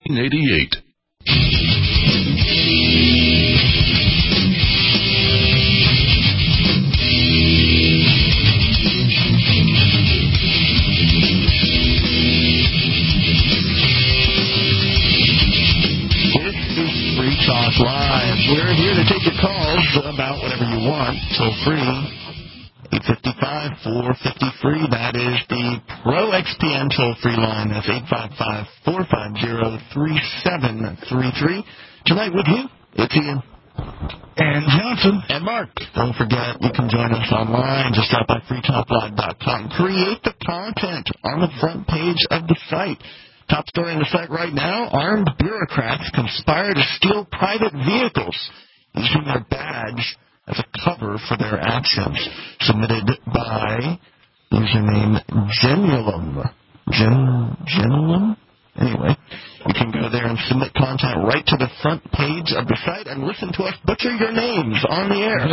1988. Free Talk Live. We're here to take your calls about whatever you want. Toll free. 855-450-FREE. That is the Pro XPN toll-free line. That's 855-450-3733. Tonight with you, it's Ian. And Johnson. And Mark. Don't forget, you can join us online. Just drop by freetalklive.com. Create the content on the front page of the site. Top story on the site right now, armed bureaucrats conspire to steal private vehicles using their badge as a cover for their actions. Submitted by username Genulum. Genulum? Anyway, you can go there and submit content right to the front page of the site and listen to us butcher your names on the air.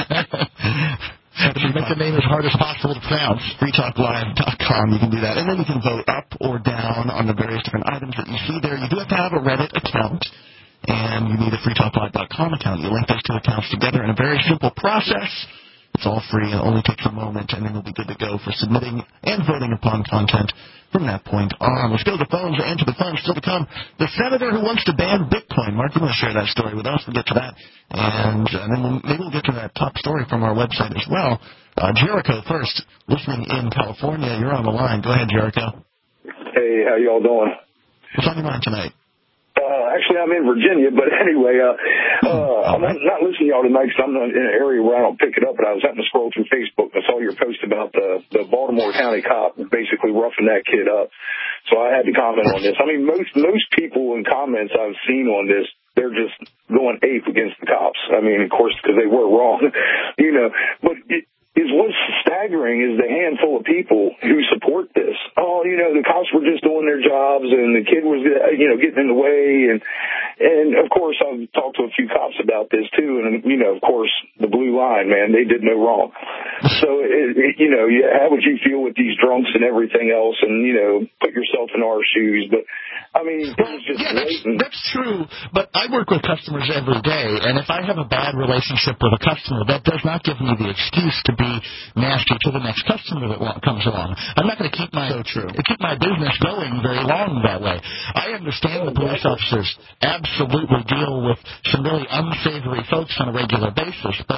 Make the name as hard as possible to pronounce. freetalklive.com. You can do that. And then you can vote up or down on the various different items that you see there. You do have to have a Reddit account, and you need a freetalklive.com account. You link those two accounts together in a very simple process. It's all free. It only takes a moment, and then you'll be good to go for submitting and voting upon content from that point on. Let's go to the phones and to the fun. Still to come, the senator who wants to ban Bitcoin. Mark, you want to share that story with us? We'll get to that. And then maybe we'll get to that top story from our website as well. Jericho first, listening in California. You're on the line. Go ahead, Jericho. Hey, how y'all doing? What's on your mind tonight? Actually, I'm in Virginia, but anyway, I'm not listening to y'all tonight because I'm in an area where I don't pick it up, but I was having to scroll through Facebook and I saw your post about the Baltimore County cop basically roughing that kid up. So I had to comment on this. I mean, most people in comments I've seen on this, they're just going ape against the cops. I mean, of course, because they were wrong, but what's staggering is the handful of people who support this. Oh, the cops were just doing their jobs and the kid was, getting in the way. And of course, I've talked to a few cops about this too. And, of course, the blue line, man, they did no wrong. So, how would you feel with these drunks and everything else? And, put yourself in our shoes. But, I mean, that's true. But I work with customers every day. And if I have a bad relationship with a customer, that does not give me the excuse to be nasty to the next customer that comes along. I'm not going to keep my business going very long that way. I understand the police officers absolutely deal with some really unsavory folks on a regular basis, but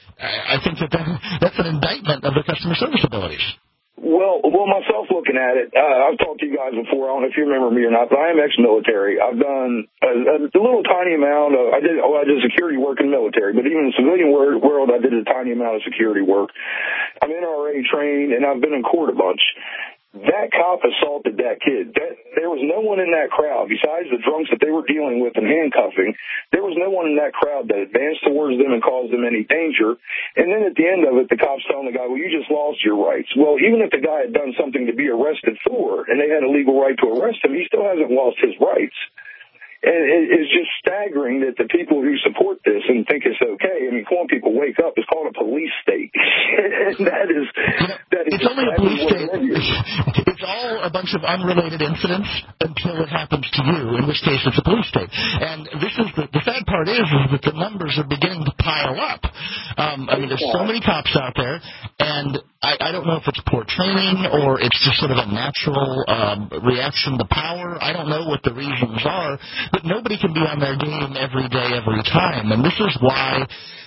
I think that's an indictment of the customer service abilities. Well, myself looking at it, I've talked to you guys before. I don't know if you remember me or not, but I am ex-military. I've done a little tiny amount of, I did security work in the military, but even in the civilian world, I did a tiny amount of security work. I'm NRA trained, and I've been in court a bunch. That cop assaulted that kid. There was no one in that crowd, besides the drunks that they were dealing with and handcuffing. There was no one in that crowd that advanced towards them and caused them any danger. And then at the end of it, the cops telling the guy, well, you just lost your rights. Well, even if the guy had done something to be arrested for, and they had a legal right to arrest him, he still hasn't lost his rights. And it's just staggering that the people who support this and think it's okay, I mean, calling people wake up is called a police state. And that is it's only a police state. It's all a bunch of unrelated incidents until it happens to you, in which case it's a police state. And this is the sad part is that the numbers are beginning to pile up. I mean, there's so many cops out there, and I don't know if it's poor training or it's just sort of a natural reaction to power. I don't know what the reasons are. But nobody can be on their game every day, every time. And this is why,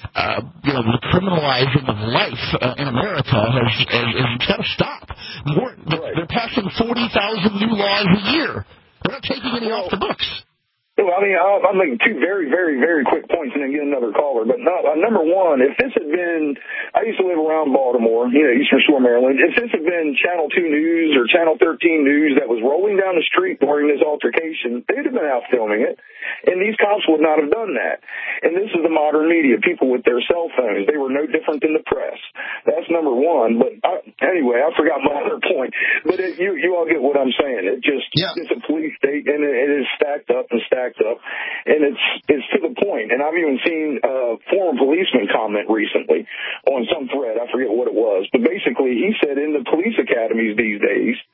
the criminalizing of life in America has got to stop. They're passing 40,000 new laws a year. They're not taking any off the books. Well, I mean, I'm making two very, very, very quick points and then get another caller. But number one, if this had been, I used to live around Baltimore, Eastern Shore, Maryland. If this had been Channel 2 News or Channel 13 News that was rolling down the street during this altercation, they'd have been out filming it. And these cops would not have done that. And this is the modern media, people with their cell phones. They were no different than the press. That's number one. But anyway, I forgot my other point. But you all get what I'm saying. It's a police state, and it is stacked up and stacked up, and it's to the point. And I've even seen a former policeman comment recently on some thread. I forget what it was, but basically he said in the police academies these days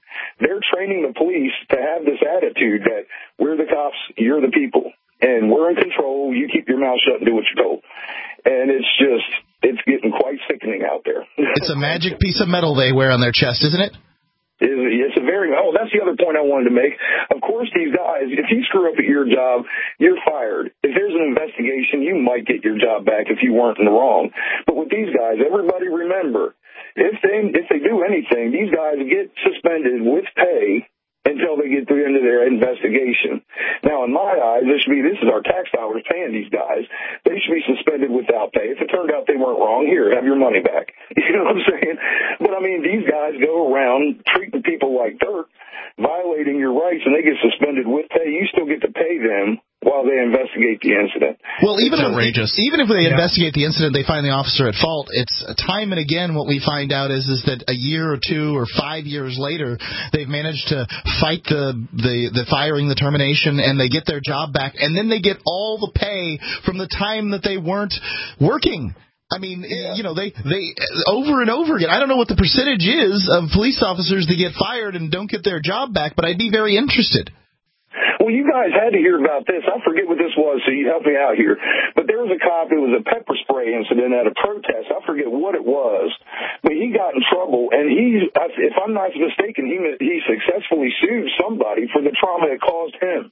they're training the police to have this attitude that we're the cops, you're the people, and we're in control. You keep your mouth shut and do what you're told. And it's getting quite sickening out there. It's a magic piece of metal they wear on their chest, isn't it? It's a very, that's the other point I wanted to make. Of course, these guys, if you screw up at your job, you're fired. If there's an investigation, you might get your job back if you weren't in the wrong. But with these guys, everybody remember, if they do anything, these guys get suspended with pay until they get to the end of their investigation. Now, in my eyes, this is our tax dollars paying these guys. They should be suspended without pay. If it turned out they weren't wrong, here, have your money back. You know what I'm saying? But, I mean, these guys go around treating people like dirt, violating your rights, and they get suspended with pay. You still get to pay them while they investigate the incident. Well, even if they investigate the incident, they find the officer at fault. It's time and again what we find out is that a year or 2 or 5 years later, they've managed to fight the firing, the termination, and they get their job back, and then they get all the pay from the time that they weren't working. I mean, they over and over again. I don't know what the percentage is of police officers that get fired and don't get their job back, but I'd be very interested. Well, you guys had to hear about this. I forget what this was, so you help me out here. But there was a cop, it was a pepper spray incident at a protest. I forget what it was. But he got in trouble, and if I'm not mistaken, he successfully sued somebody for the trauma it caused him.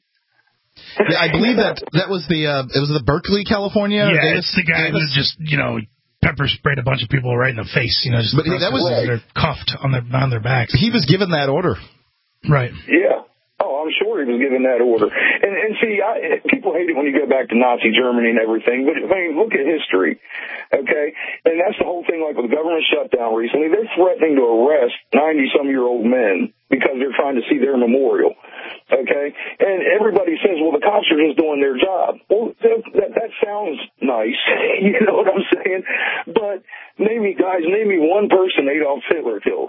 Yeah, I believe that was it was the Berkeley, California. Yeah, it's the guy who just, pepper sprayed a bunch of people right in the face, but that was they're cuffed on their backs. He was given that order. Right. Yeah. Oh, I'm sure he was given that order. And see, people hate it when you go back to Nazi Germany and everything, but I mean, look at history, okay? And that's the whole thing, like with the government shutdown recently. They're threatening to arrest 90-some-year-old men because they're trying to see their memorial, okay? And everybody says, well, the cops are just doing their job. Well, that sounds nice, you know what I'm saying? But name me one person Adolf Hitler killed.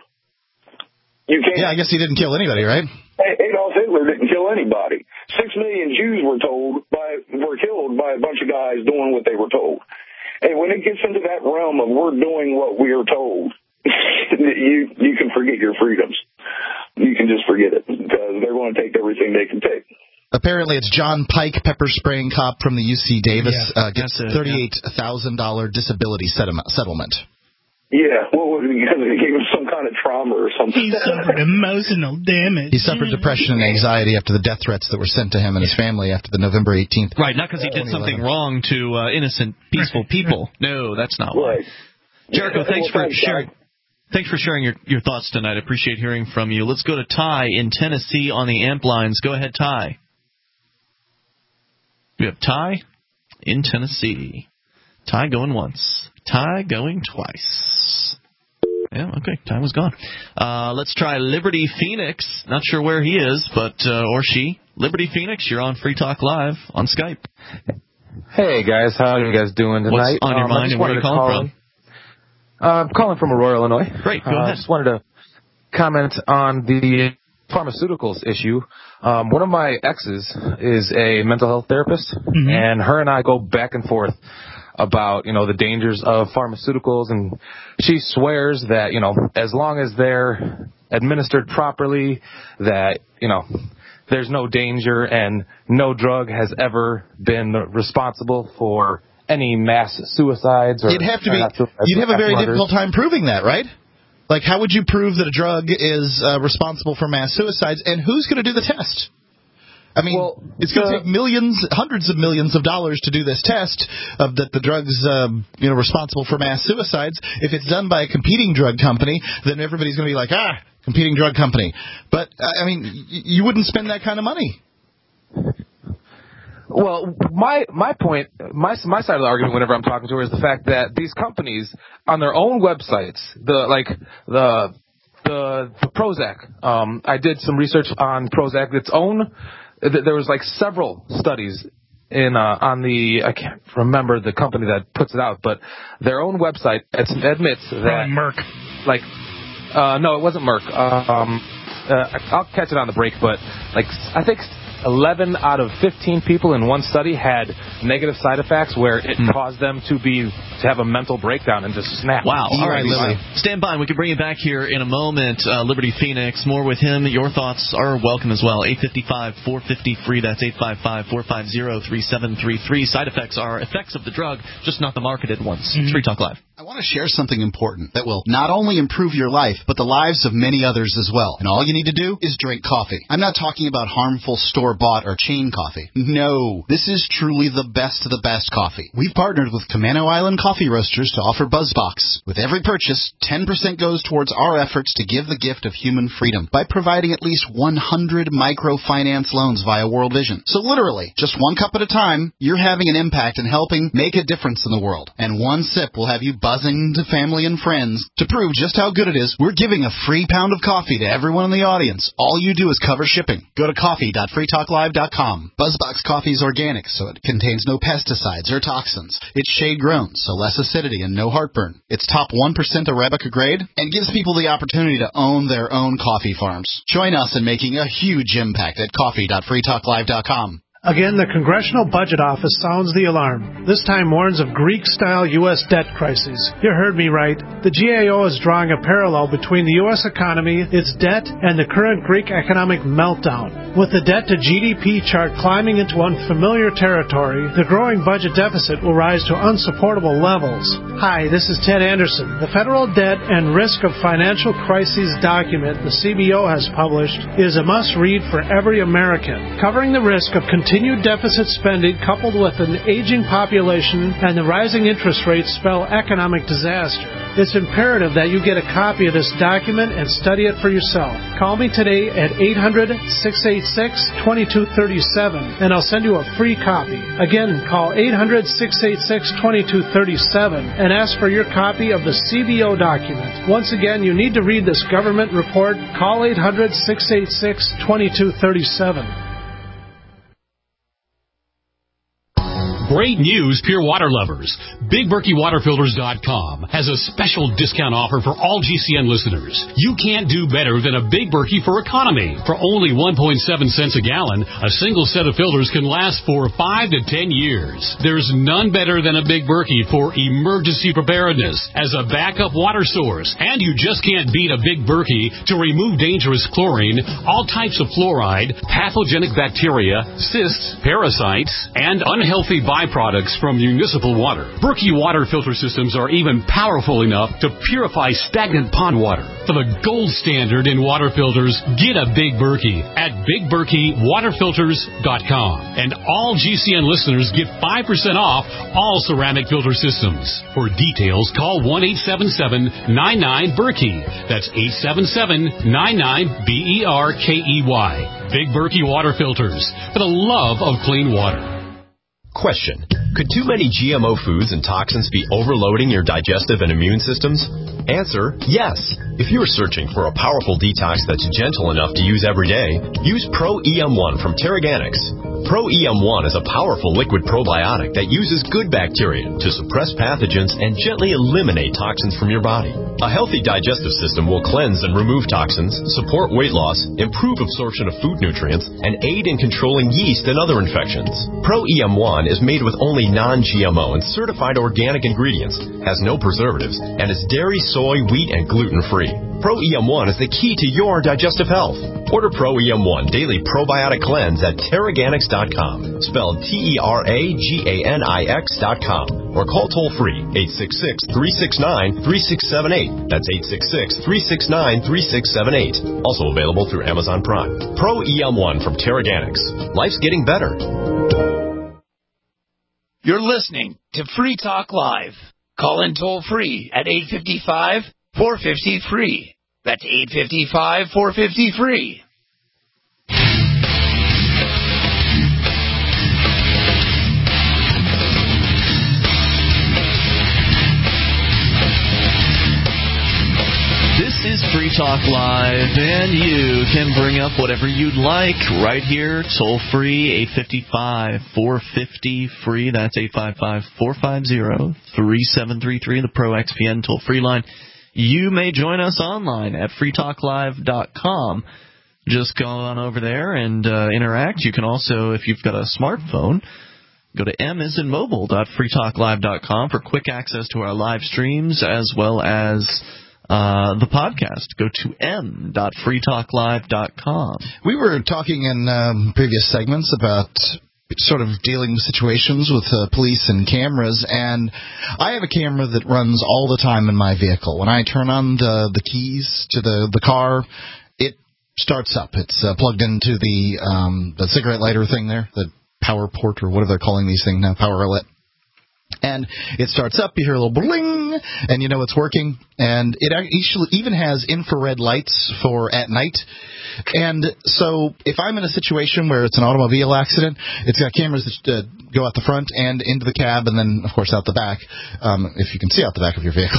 You can't. Yeah, I guess he didn't kill anybody, right? Adolf Hitler didn't kill anybody. 6 million Jews were killed by a bunch of guys doing what they were told. And when it gets into that realm of we're doing what we are told, you can forget your freedoms. You can just forget it because they're going to take everything they can take. Apparently, it's John Pike, pepper spraying cop from the UC Davis, gets $38,000 disability settlement. Yeah, well, because he gave him some kind of trauma or something. He suffered emotional damage. He suffered depression and anxiety after the death threats that were sent to him and his family after the November 18th. Right, not because he did something wrong to innocent, peaceful people. No, that's not why. Right. Jericho, thanks for sharing. Thanks for sharing your thoughts tonight. I appreciate hearing from you. Let's go to Ty in Tennessee on the amp lines. Go ahead, Ty. We have Ty in Tennessee. Ty going once. Ty going twice. Yeah, okay, Ty was gone. Let's try Liberty Phoenix. Not sure where he is, but or she. Liberty Phoenix, you're on Free Talk Live on Skype. Hey, guys. How are you guys doing tonight? What's on your mind and where are you calling from? I'm calling from Aurora, Illinois. Great, go ahead. I just wanted to comment on the pharmaceuticals issue. One of my exes is a mental health therapist, and her and I go back and forth about, the dangers of pharmaceuticals, and she swears that, as long as they're administered properly, that, there's no danger and no drug has ever been responsible for any mass suicides. Or you'd have a very difficult time proving that, right? Like, how would you prove that a drug is responsible for mass suicides, and who's going to do the test? I mean, it's going to take hundreds of millions of dollars to do this test that the drug's responsible for mass suicides. If it's done by a competing drug company, then everybody's going to be like, competing drug company. But, I mean, you wouldn't spend that kind of money. Well, my point, my side of the argument whenever I'm talking to her is the fact that these companies on their own websites, the Prozac, I did some research on Prozac, there was several studies I can't remember the company that puts it out, but their own website admits that Merck. No, it wasn't Merck. I'll catch it on the break, but I think 11 out of 15 people in one study had negative side effects where it caused them to have a mental breakdown and just snap. Wow. All right, Lily. Stand by. We can bring you back here in a moment. Liberty Phoenix, more with him. Your thoughts are welcome as well. 855-450-FREE. That's 855-450-3733. Side effects are effects of the drug, just not the marketed ones. It's Free Talk Live. I want to share something important that will not only improve your life, but the lives of many others as well. And all you need to do is drink coffee. I'm not talking about harmful store-bought or chain coffee. No, this is truly the best of the best coffee. We've partnered with Camano Island Coffee Roasters to offer BuzzBox. With every purchase, 10% goes towards our efforts to give the gift of human freedom by providing at least 100 microfinance loans via World Vision. So literally, just one cup at a time, you're having an impact and helping make a difference in the world. And one sip will have you buzzing to family and friends. To prove just how good it is, we're giving a free pound of coffee to everyone in the audience. All you do is cover shipping. Go to coffee.freetalklive.com. BuzzBox coffee is organic, so it contains no pesticides or toxins. It's shade-grown, so less acidity and no heartburn. It's top 1% Arabica grade and gives people the opportunity to own their own coffee farms. Join us in making a huge impact at coffee.freetalklive.com. Again, the Congressional Budget Office sounds the alarm. This time warns of Greek-style U.S. debt crises. You heard me right. The GAO is drawing a parallel between the U.S. economy, its debt, and the current Greek economic meltdown. With the debt-to-GDP chart climbing into unfamiliar territory, the growing budget deficit will rise to unsupportable levels. Hi, this is Ted Anderson. The Federal Debt and Risk of Financial Crises document the CBO has published is a must-read for every American, covering the risk of continued deficit spending coupled with an aging population and the rising interest rates spell economic disaster. It's imperative that you get a copy of this document and study it for yourself. Call me today at 800-686-2237 and I'll send you a free copy. Again, call 800-686-2237 and ask for your copy of the CBO document. Once again, you need to read this government report. Call 800-686-2237. Great news, Pure Water lovers. BigBerkeyWaterFilters.com has a special discount offer for all GCN listeners. You can't do better than a Big Berkey for economy. For only 1.7 cents a gallon, a single set of filters can last for 5 to 10 years. There's none better than a Big Berkey for emergency preparedness as a backup water source. And you just can't beat a Big Berkey to remove dangerous chlorine, all types of fluoride, pathogenic bacteria, cysts, parasites, and unhealthy byproducts from municipal water. Berkey water filter systems are even powerful enough to purify stagnant pond water. For the gold standard in water filters, get a Big Berkey at BigBerkeyWaterFilters.com. And all GCN listeners get 5% off all ceramic filter systems. For details, call 1-877-99-BERKEY. That's 877-99-BERKEY. Big Berkey Water Filters, for the love of clean water. Question. Could too many GMO foods and toxins be overloading your digestive and immune systems? Answer, yes. If you're searching for a powerful detox that's gentle enough to use every day, use Pro-EM1 from Terraganics. Pro-EM1 is a powerful liquid probiotic that uses good bacteria to suppress pathogens and gently eliminate toxins from your body. A healthy digestive system will cleanse and remove toxins, support weight loss, improve absorption of food nutrients, and aid in controlling yeast and other infections. Pro-EM1 is made with only non-GMO and certified organic ingredients, has no preservatives, and is dairy, soy, wheat, and gluten-free. Pro-EM1 is the key to your digestive health. Order Pro-EM1 Daily Probiotic Cleanse at Terraganics.com, spelled Terraganix.com, or call toll-free 866-369-3678. That's 866-369-3678. Also available through Amazon Prime. Pro-EM1 from Terraganics. Life's getting better. You're listening to Free Talk Live. Call in toll-free at 855-450-FREE. That's 855-450-FREE. This is Free Talk Live, and you can bring up whatever you'd like right here, toll-free, 855-450-FREE. That's 855-450-3733, the Pro XPN toll-free line. You may join us online at freetalklive.com. just go on over there and interact. You can also, if you've got a smartphone, go to m.mobile.freetalklive.com for quick access to our live streams as well as the podcast. Go to m.freetalklive.com. We were talking in previous segments about sort of dealing with situations with police and cameras, and I have a camera that runs all the time in my vehicle. When I turn on the keys to the car, it starts up. It's plugged into the cigarette lighter thing there, the power port, or whatever they're calling these things now, power outlet. And it starts up, you hear a little bling, and you know it's working. And it actually even has infrared lights for at night. And so if I'm in a situation where it's an automobile accident, it's got cameras that go out the front and into the cab, and then, of course, out the back, if you can see out the back of your vehicle,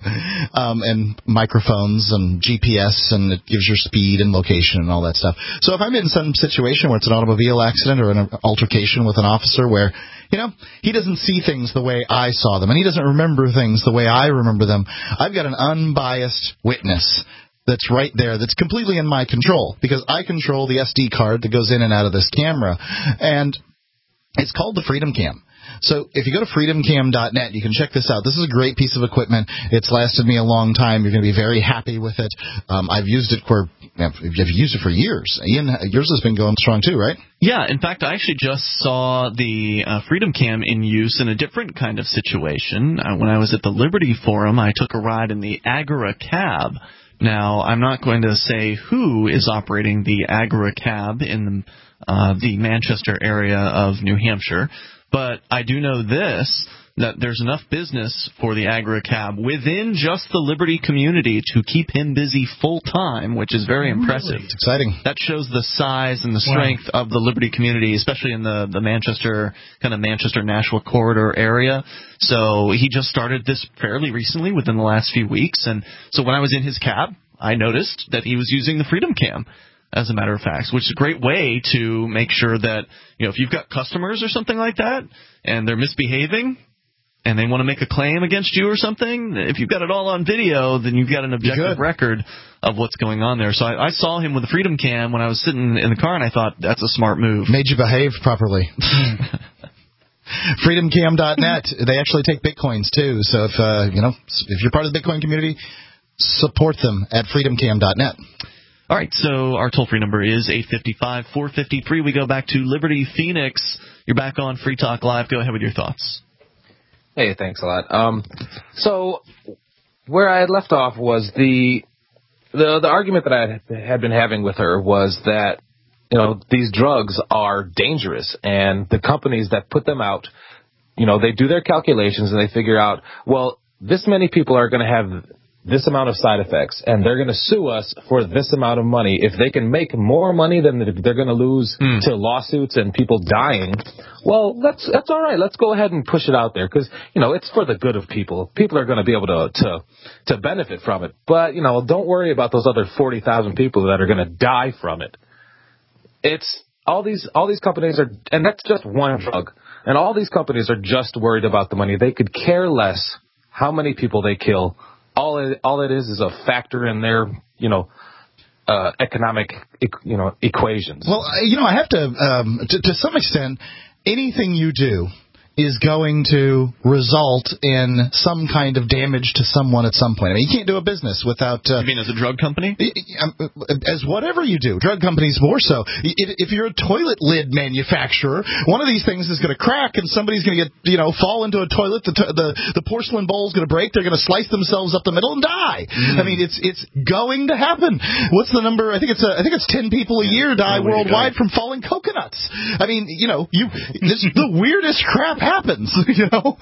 and microphones and GPS, and it gives your speed and location and all that stuff. So if I'm in some situation where it's an automobile accident or an altercation with an officer where, you know, he doesn't see things the way I saw them, and he doesn't remember things the way I remember them, I've got an unbiased witness that's right there, that's completely in my control, because I control the SD card that goes in and out of this camera, and it's called the Freedom Cam. So if you go to freedomcam.net, you can check this out. This is a great piece of equipment. It's lasted me a long time. You're going to be very happy with it. I've used it for years. Ian, yours has been going strong too, right? Yeah, in fact, I actually just saw the Freedom Cam in use in a different kind of situation. When I was at the Liberty Forum, I took a ride in the Agora cab. Now, I'm not going to say who is operating the Agora cab in the Manchester area of New Hampshire, but I do know this, that there's enough business for the Agora cab within just the Liberty community to keep him busy full-time, which is very impressive. It's exciting. That shows the size and the strength of the Liberty community, especially in the Manchester, kind of Manchester-Nashua corridor area. So he just started this fairly recently, within the last few weeks. And so when I was in his cab, I noticed that he was using the Freedom Cam, as a matter of fact, which is a great way to make sure that, you know, if you've got customers or something like that and they're misbehaving and they want to make a claim against you or something, if you've got it all on video, then you've got an objective record of what's going on there. So I saw him with the Freedom Cam when I was sitting in the car, and I thought, that's a smart move. Made you behave properly. Freedomcam.net. They actually take Bitcoins, too. So if you're part of the Bitcoin community, support them at freedomcam.net. All right, so our toll-free number is 855-453. We go back to Liberty Phoenix. You're back on Free Talk Live. Go ahead with your thoughts. Hey, thanks a lot. So where I had left off was the argument that I had been having with her was that, you know, these drugs are dangerous, and the companies that put them out, you know, they do their calculations and they figure out, well, this many people are going to have this amount of side effects, and they're going to sue us for this amount of money. If they can make more money than they're going to lose to lawsuits and people dying, well, that's all right. Let's go ahead and push it out there because, you know, it's for the good of people. People are going to be able to benefit from it. But, you know, don't worry about those other 40,000 people that are going to die from it. It's all these companies are, and that's just one drug. And all these companies are just worried about the money. They could care less how many people they kill. All it is a factor in their, you know, economic, you know, equations. Well, you know, I have to some extent, anything you do is going to result in some kind of damage to someone at some point. I mean, you can't do a business without... you mean as a drug company? As whatever you do. Drug companies more so. If you're a toilet lid manufacturer, one of these things is going to crack and somebody's going to get, you know, fall into a toilet, the porcelain bowl is going to break, they're going to slice themselves up the middle and die. I mean, it's going to happen. What's the number? I think it's 10 people a year die worldwide from falling coconuts. I mean, you know, the weirdest crap happens, you know.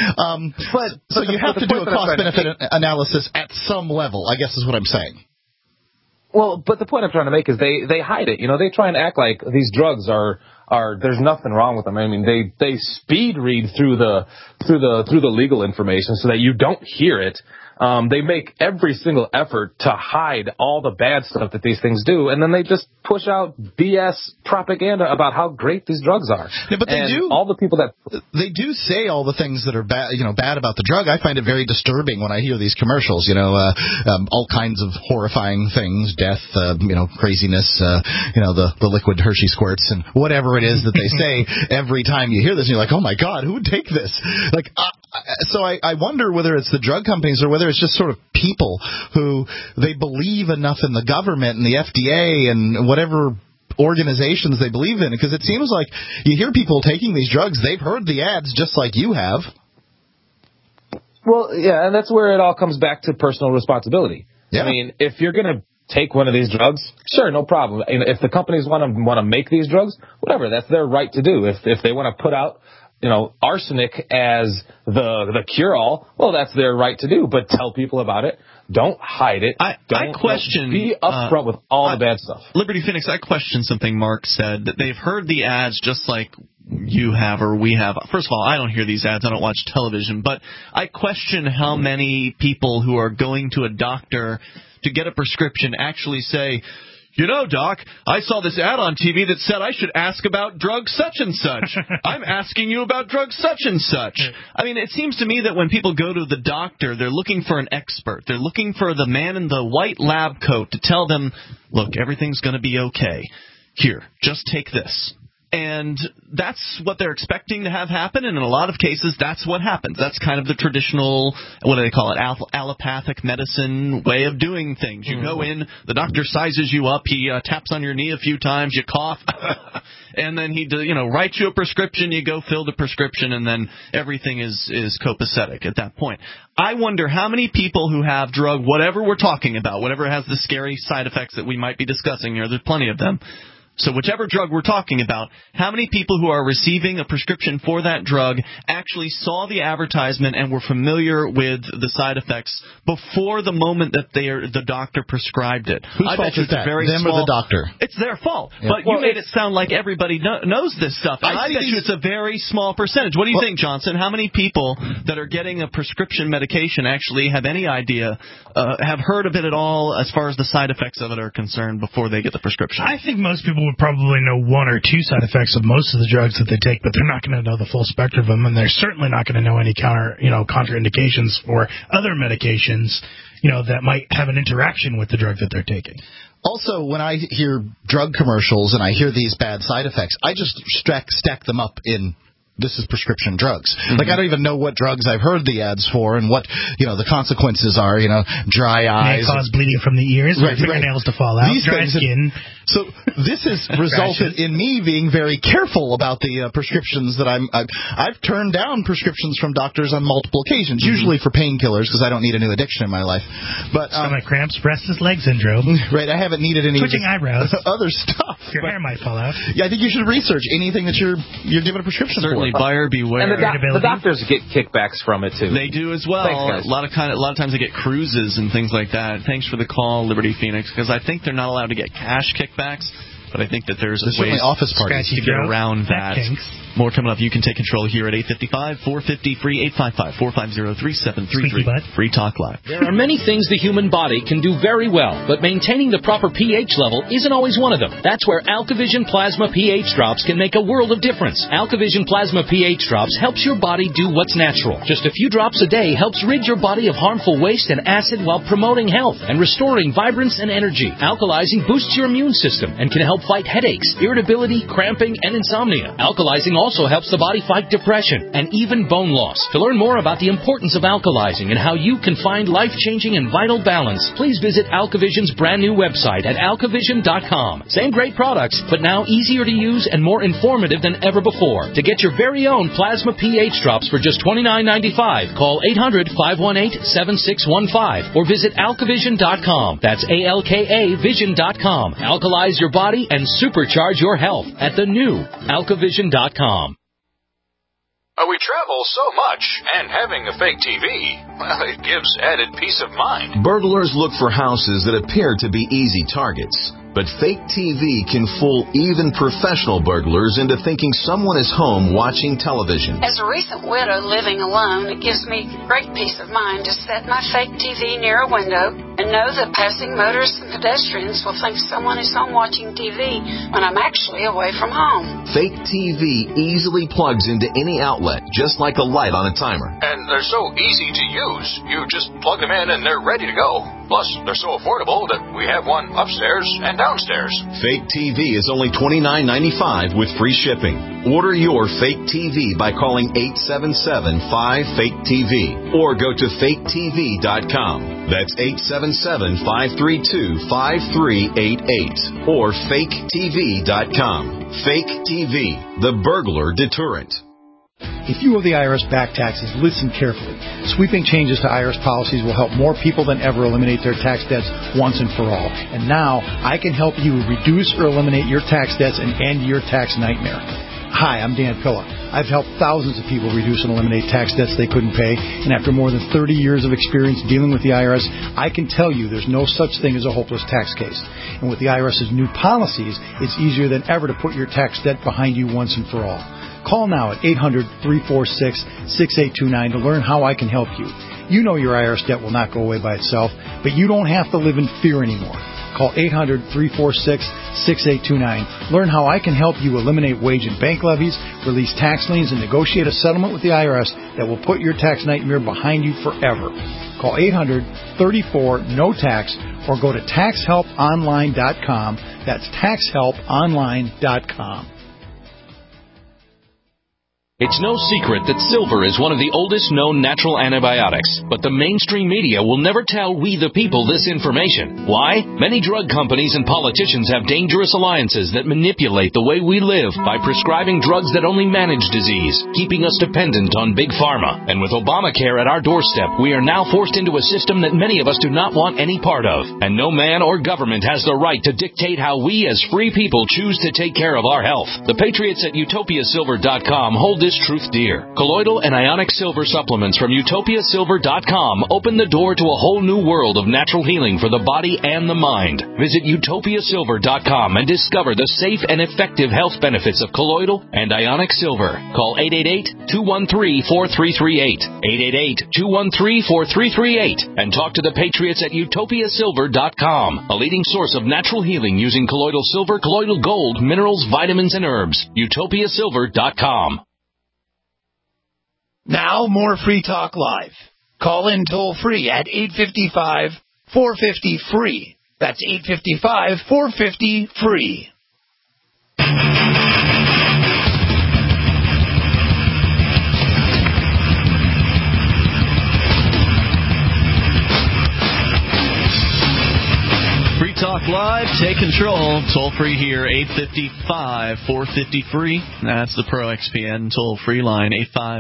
So you have to do a cost-benefit analysis at some level, I guess is what I'm saying. Well, but the point I'm trying to make is they hide it. You know, they try and act like these drugs are there's nothing wrong with them. I mean, they speed read through the legal information so that you don't hear it. They make every single effort to hide all the bad stuff that these things do, and then they just push out BS propaganda about how great these drugs are. Yeah, but they do. All the people that they do say all the things that are bad, bad about the drug. I find it very disturbing when I hear these commercials. All kinds of horrifying things, death, craziness, the liquid Hershey squirts and whatever it is that they say. Every time you hear this, you're like, oh my God, who would take this? So I wonder whether it's the drug companies or whether it's just sort of people who they believe enough in the government and the FDA and whatever organizations they believe in, because it seems like you hear people taking these drugs, they've heard the ads just like you have. Well, yeah, and that's where it all comes back to personal responsibility. Yeah. I mean, if you're going to take one of these drugs, sure, no problem. If the companies want to make these drugs, whatever, that's their right to do. If they want to put out arsenic as the cure-all, well, that's their right to do. But tell people about it. Don't hide it. I question. Be upfront with all the bad stuff. Liberty Phoenix, I question something Mark said. That they've heard the ads just like you have or we have. First of all, I don't hear these ads. I don't watch television. But I question how many people who are going to a doctor to get a prescription actually say, Doc, I saw this ad on TV that said I should ask about drug such and such. I'm asking you about drug such and such. I mean, it seems to me that when people go to the doctor, they're looking for an expert. They're looking for the man in the white lab coat to tell them, look, everything's going to be okay. Here, just take this. And that's what they're expecting to have happen, and in a lot of cases, that's what happens. That's kind of the traditional, what do they call it, allopathic medicine way of doing things. You go in, the doctor sizes you up, he taps on your knee a few times, you cough, and then he writes you a prescription, you go fill the prescription, and then everything is copacetic at that point. I wonder how many people who have drug, whatever we're talking about, whatever has the scary side effects that we might be discussing here, there's plenty of them. So whichever drug we're talking about, how many people who are receiving a prescription for that drug actually saw the advertisement and were familiar with the side effects before the moment that the doctor prescribed it? Whose fault is that? Them or the doctor? It's their fault. Yeah. But you made it sound like everybody knows this stuff. I bet you it's a very small percentage. What do you think, Johnson? How many people that are getting a prescription medication actually have any idea, have heard of it at all as far as the side effects of it are concerned before they get the prescription? I think most people would probably know one or two side effects of most of the drugs that they take, but they're not going to know the full spectrum of them, and they're certainly not going to know any contraindications for other medications, that might have an interaction with the drug that they're taking. Also, when I hear drug commercials and I hear these bad side effects, I just stack them up in this is prescription drugs. Mm-hmm. Like, I don't even know what drugs I've heard the ads for and what, the consequences are, dry eyes. May cause bleeding from the ears, fingernails to fall out, these dry skin. So this has resulted in me being very careful about the prescriptions that I've turned down prescriptions from doctors on multiple occasions, usually for painkillers because I don't need a new addiction in my life. But stomach cramps, restless leg syndrome. Right, I haven't needed any twitching eyebrows, other stuff. Your hair might fall out. Yeah, I think you should research anything that you're given a prescription for. Buyer beware. And the doctors get kickbacks from it too. They do as well. Thanks, a lot of times they get cruises and things like that. Thanks for the call, Liberty Phoenix, because I think they're not allowed to get cash kickbacks, but I think that there's ways office parties to get around that. More coming up. You can take control here at 855-450-FREE, 855-450-3733. Free Talk Live. There are many things the human body can do very well, but maintaining the proper pH level isn't always one of them. That's where AlkaVision Plasma pH Drops can make a world of difference. AlkaVision Plasma pH Drops helps your body do what's natural. Just a few drops a day helps rid your body of harmful waste and acid while promoting health and restoring vibrance and energy. Alkalizing boosts your immune system and can help fight headaches, irritability, cramping, and insomnia. Alkalizing also helps the body fight depression and even bone loss. To learn more about the importance of alkalizing and how you can find life-changing and vital balance, please visit AlkaVision's brand new website at alkavision.com. Same great products, but now easier to use and more informative than ever before. To get your very own Plasma pH Drops for just $29.95, call 800-518-7615 or visit alkavision.com. That's ALKAvision.com. Alkalize your body and supercharge your health at the new alkavision.com. We travel so much, and having a fake TV, well, it gives added peace of mind. Burglars look for houses that appear to be easy targets. But fake TV can fool even professional burglars into thinking someone is home watching television. As a recent widow living alone, it gives me great peace of mind to set my fake TV near a window and know that passing motorists and pedestrians will think someone is home watching TV when I'm actually away from home. Fake TV easily plugs into any outlet, just like a light on a timer. And they're so easy to use. You just plug them in and they're ready to go. Plus, they're so affordable that we have one upstairs and downstairs. Fake TV is only $29.95 with free shipping. Order your fake TV by calling 877-5FAKE-TV or go to faketv.com. That's 877-532-5388 or faketv.com. Fake TV, the burglar deterrent. If you owe the IRS back taxes, listen carefully. Sweeping changes to IRS policies will help more people than ever eliminate their tax debts once and for all. And now, I can help you reduce or eliminate your tax debts and end your tax nightmare. Hi, I'm Dan Pilla. I've helped thousands of people reduce and eliminate tax debts they couldn't pay, and after more than 30 years of experience dealing with the IRS, I can tell you there's no such thing as a hopeless tax case. And with the IRS's new policies, it's easier than ever to put your tax debt behind you once and for all. Call now at 800-346-6829 to learn how I can help you. You know your IRS debt will not go away by itself, but you don't have to live in fear anymore. Call 800-346-6829. Learn how I can help you eliminate wage and bank levies, release tax liens, and negotiate a settlement with the IRS that will put your tax nightmare behind you forever. Call 800-34-NO-TAX or go to taxhelponline.com. That's taxhelponline.com. It's no secret that silver is one of the oldest known natural antibiotics, but the mainstream media will never tell we the people this information. Why? Many drug companies and politicians have dangerous alliances that manipulate the way we live by prescribing drugs that only manage disease, keeping us dependent on big pharma. And with Obamacare at our doorstep, we are now forced into a system that many of us do not want any part of. And no man or government has the right to dictate how we as free people choose to take care of our health. The patriots at utopiasilver.com hold this truth dear. Colloidal and ionic silver supplements from utopiasilver.com open the door to a whole new world of natural healing for the body and the mind. Visit utopiasilver.com and discover the safe and effective health benefits of colloidal and ionic silver. Call 888-213-4338. 888-213-4338 and talk to the patriots at utopiasilver.com, a leading source of natural healing using colloidal silver, colloidal gold, minerals, vitamins, and herbs. utopiasilver.com. Now, more Free Talk Live. Call in toll-free at 855-450-FREE. That's 855-450-FREE. Free Talk Live, take control. Toll free here, 855-450-FREE. That's the Pro XPN toll free line,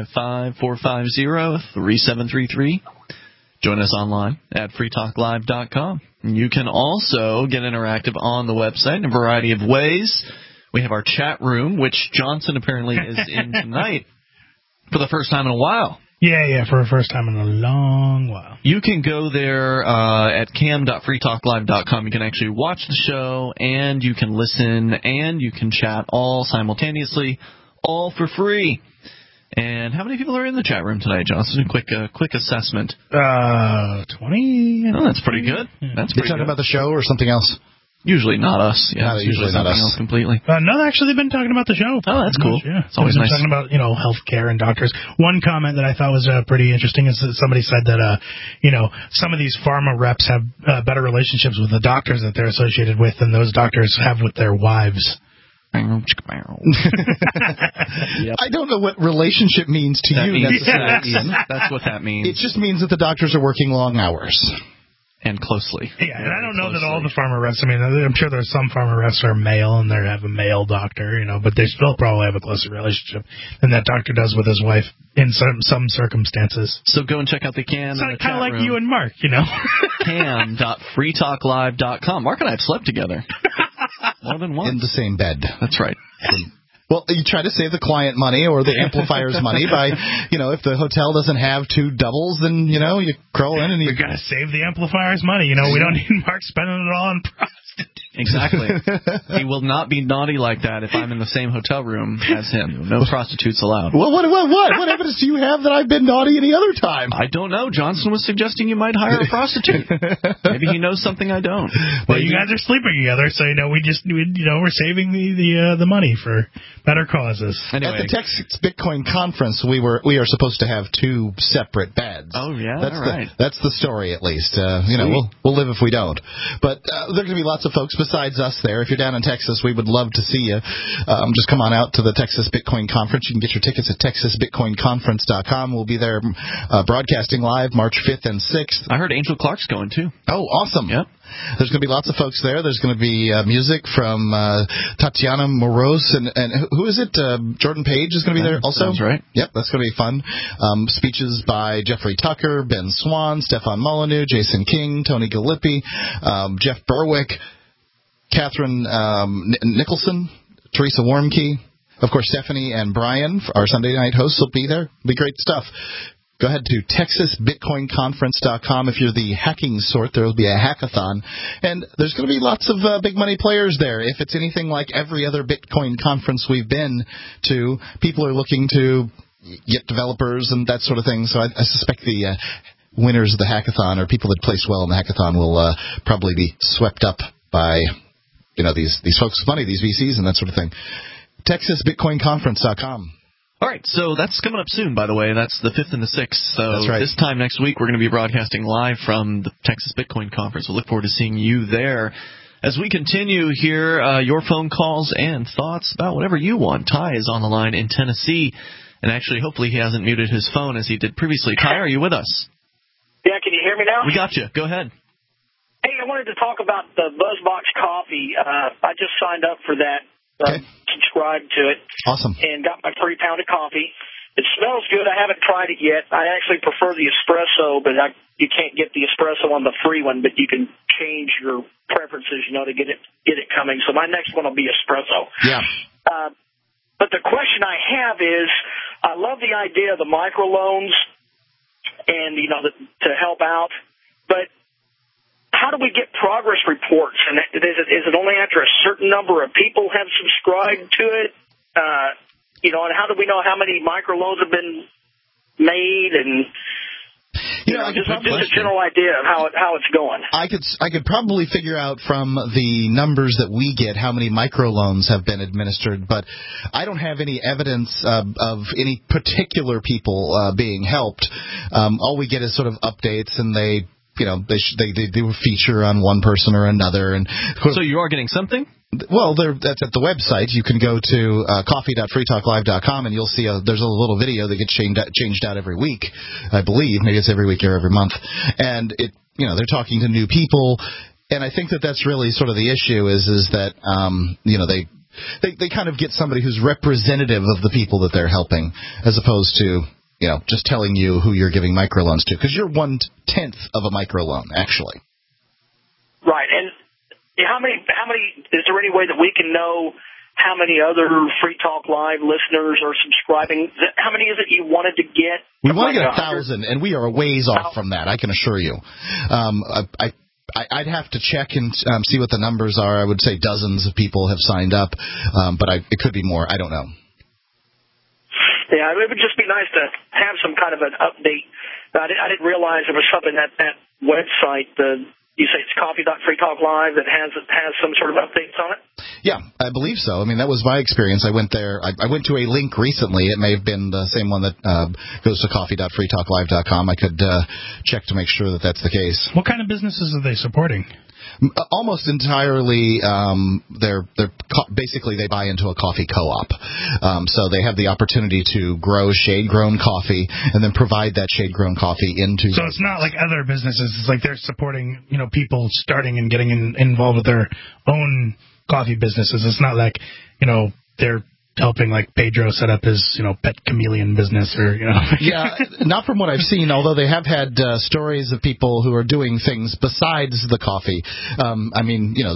855-450-3733. Join us online at freetalklive.com. You can also get interactive on the website in a variety of ways. We have our chat room, which Johnson apparently is in tonight for the first time in a while. Yeah, for the first time in a long while. You can go there at cam.freetalklive.com. You can actually watch the show, and you can listen, and you can chat all simultaneously, all for free. And how many people are in the chat room tonight, Johnson? Quick assessment. 20. Oh, that's pretty good. Yeah. That's pretty good. Talking about the show or something else? Usually not us. Yeah, usually not us. Else completely. No, actually, they've been talking about the show. Oh, that's cool. Yeah, it's always nice. Talking about healthcare and doctors. One comment that I thought was pretty interesting is that somebody said that some of these pharma reps have better relationships with the doctors that they're associated with than those doctors have with their wives. I don't know what relationship means to you necessarily, Ian. That's what that means. It just means that the doctors are working long hours. And closely. Yeah, and I don't know that all the pharma reps, I'm sure there's some pharma reps are male and they have a male doctor, but they still probably have a closer relationship than that doctor does with his wife in some circumstances. So go and check out the Cam. It's kind of like you and Mark, Cam.freetalklive.com. Mark and I have slept together. More than once. In the same bed. That's right. Well, you try to save the client money or the amplifier's money by, if the hotel doesn't have two doubles, then, you crawl in and we got to save the amplifier's money. We don't need Mark spending it all on prostitutes. Exactly. He will not be naughty like that if I'm in the same hotel room as him. No prostitutes allowed. Well, what evidence do you have that I've been naughty any other time? I don't know. Johnson was suggesting you might hire a prostitute. Maybe he knows something I don't. Well, you guys are sleeping together, so we're saving the money for better causes. Anyway. At the Texas Bitcoin conference, we are supposed to have 2 separate beds. Oh yeah, that's the story at least. We'll live if we don't. But there are going to be lots of folks besides us there. If you're down in Texas, we would love to see you. Just come on out to the Texas Bitcoin Conference. You can get your tickets at texasbitcoinconference.com. We'll be there broadcasting live March 5th and 6th. I heard Angel Clark's going too. Oh, awesome. Yep. There's going to be lots of folks there. There's going to be music from Tatiana Moroz and who is it? Jordan Page is going to be there also. Sounds right. Yep, that's going to be fun. Speeches by Jeffrey Tucker, Ben Swan, Stefan Molyneux, Jason King, Tony Gallippi, Jeff Berwick, Catherine Nicholson, Teresa Wormkey. Of course, Stephanie and Brian, our Sunday night hosts, will be there. It'll be great stuff. Go ahead to TexasBitcoinConference.com. If you're the hacking sort, there will be a hackathon. And there's going to be lots of big money players there. If it's anything like every other Bitcoin conference we've been to, people are looking to get developers and that sort of thing. So I suspect the winners of the hackathon or people that place well in the hackathon will probably be swept up by these folks with money, these VCs and that sort of thing. TexasBitcoinConference.com. All right, so that's coming up soon, by the way. That's the 5th and the 6th. So that's right. This time next week, we're going to be broadcasting live from the Texas Bitcoin Conference. We'll look forward to seeing you there. As we continue here, your phone calls and thoughts about whatever you want. Ty is on the line in Tennessee, and actually, hopefully he hasn't muted his phone as he did previously. Ty, are you with us? Yeah, can you hear me now? We got you. Go ahead. Hey, I wanted to talk about the BuzzBox coffee. I just signed up for that. Subscribed to it. Awesome. And got my free pound of coffee. It smells good. I haven't tried it yet. I actually prefer the espresso, but you can't get the espresso on the free one, but you can change your preferences, to get it coming. So my next one will be espresso. Yeah. But the question I have is, I love the idea of the microloans and, to help out, but how do we get progress reports? And is it only after a certain number of people have subscribed to it? And how do we know how many microloans have been made? And just a general idea of how it's going. I could probably figure out from the numbers that we get how many microloans have been administered, but I don't have any evidence of any particular people being helped. All we get is sort of updates, and they do a feature on one person or another. And so you are getting something? Well, that's at the website. You can go to coffee.freetalklive.com, and you'll see there's a little video that gets changed out every week, I believe. Maybe it's every week or every month. And they're talking to new people, and I think that's really sort of the issue is that they kind of get somebody who's representative of the people that they're helping, as opposed to just telling you who you're giving microloans to, because you're 1/10 of a microloan, actually. Right, and how many? Is there any way that we can know how many other Free Talk Live listeners are subscribing? How many is it you wanted to get? We want to get 1,000, and we are a ways off from that, I can assure you. I'd have to check and see what the numbers are. I would say dozens of people have signed up, but it could be more. I don't know. Yeah, it would just be nice to have some kind of an update. I didn't realize there was something that website, you say it's coffee.freetalklive, that has some sort of updates on it? Yeah, I believe so. I mean, that was my experience. I went there. I went to a link recently. It may have been the same one that goes to coffee.freetalklive.com. I could check to make sure that that's the case. What kind of businesses are they supporting? Almost entirely, they're basically they buy into a coffee co-op. So they have the opportunity to grow shade-grown coffee and then provide that shade-grown coffee into. So it's not like other businesses. It's like they're supporting, people starting and getting involved with their own coffee businesses. It's not like, they're helping like Pedro set up his, pet chameleon business or, Yeah, not from what I've seen, although they have had stories of people who are doing things besides the coffee.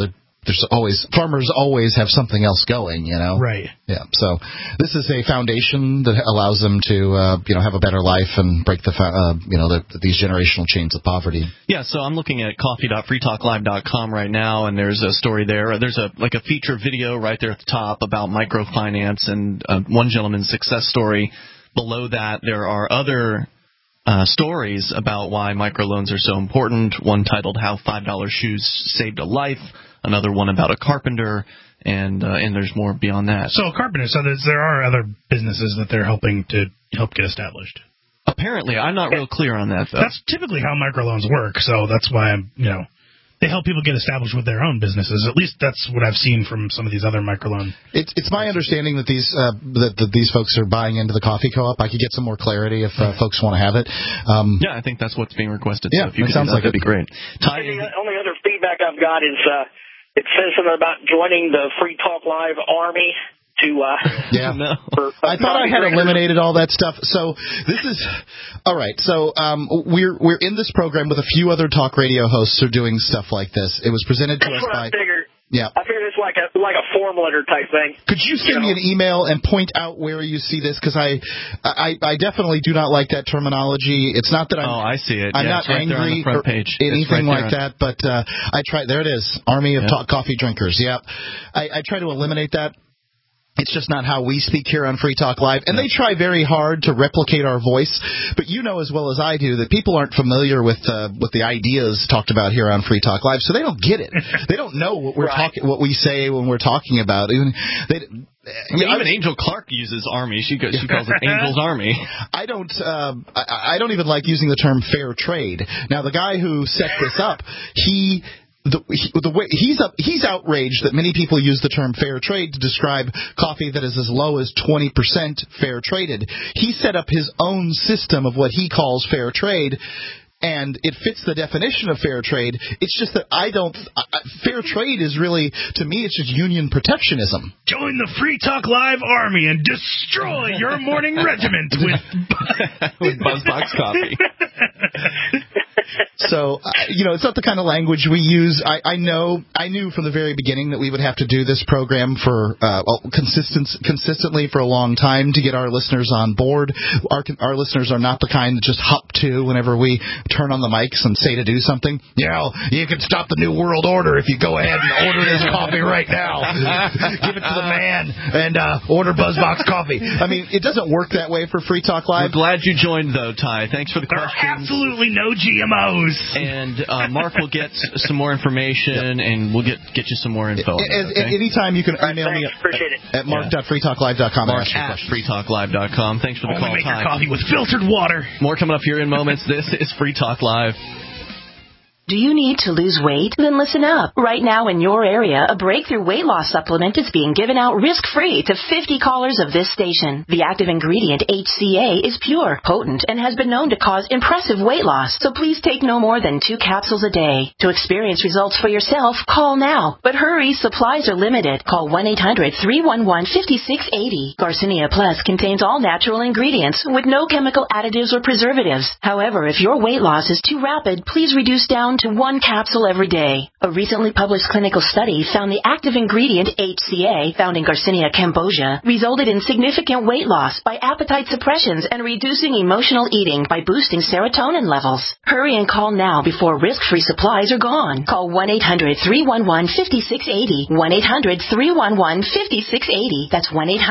farmers always have something else going, you know. Right. Yeah. So this is a foundation that allows them to have a better life and break these generational chains of poverty. Yeah. So I'm looking at coffee.freetalklive.com right now, and there's a story there. There's a feature video right there at the top about microfinance and one gentleman's success story. Below that, there are other stories about why microloans are so important. One titled "How $5 Shoes Saved a Life," another one about a carpenter, and there's more beyond that. So a carpenter. So there are other businesses that they're helping to help get established. Apparently, I'm not real clear on that though. That's typically how microloans work. So that's why they help people get established with their own businesses. At least that's what I've seen from some of these other microloan. It's my understanding that these folks are buying into the coffee co-op. I could get some more clarity if folks want to have it. Yeah, I think that's what's being requested. Yeah, so if you it sounds like that'd be great. The only other feedback I've got is it says something about joining the Free Talk Live Army. I thought I had eliminated all that stuff. So this is all right. So we're in this program with a few other talk radio hosts who are doing stuff like this. It was presented to us by. I figured. Yeah. I figured it's like a form letter type thing. Could you send me an email and point out where you see this? Because I definitely do not like that terminology. It's not that I see it. I'm not right angry or anything like that. But I try. There it is. Army of coffee drinkers. Yeah. I try to eliminate that. It's just not how we speak here on Free Talk Live. And they try very hard to replicate our voice. But you know as well as I do that people aren't familiar with the ideas talked about here on Free Talk Live, so they don't get it. They don't know what we're what we say when we're talking about. Even Angel Clark uses Army. She calls it Angel's Army. I don't even like using the term fair trade. Now, the guy who set this up, he's outraged that many people use the term fair trade to describe coffee that is as low as 20% fair traded. He set up his own system of what he calls fair trade, and it fits the definition of fair trade. It's just that fair trade is really, to me, it's just union protectionism. Join the Free Talk Live Army and destroy your morning regiment with BuzzBox coffee. So, it's not the kind of language we use. I knew from the very beginning that we would have to do this program for consistently for a long time to get our listeners on board. Our listeners are not the kind that just hop to whenever we turn on the mics and say to do something. You can stop the New World Order if you go ahead and order this coffee right now. Give it to the man and order BuzzBox coffee. I mean, it doesn't work that way for Free Talk Live. We're glad you joined, though, Ty. Thanks for the questions. Absolutely no GMOs. And Mark will get some more information, and we'll get you some more info. Anytime you can email me at mark.freetalklive.com. Mark at freetalklive.com. Thanks for the call, Make Ty. your coffee with filtered water. More coming up here in moments. This is Free Talk Live. Do you need to lose weight? Then listen up. Right now in your area, a breakthrough weight loss supplement is being given out risk-free to 50 callers of this station. The active ingredient HCA is pure, potent, and has been known to cause impressive weight loss. So please take no more than 2 capsules a day. To experience results for yourself, call now. But hurry, supplies are limited. Call 1-800-311-5680. Garcinia Plus contains all natural ingredients with no chemical additives or preservatives. However, if your weight loss is too rapid, please reduce down to 1 capsule every day. A recently published clinical study found the active ingredient HCA, found in Garcinia cambogia, resulted in significant weight loss by appetite suppressions and reducing emotional eating by boosting serotonin levels. Hurry and call now before risk-free supplies are gone. Call 1-800-311-5680. 1-800-311-5680. That's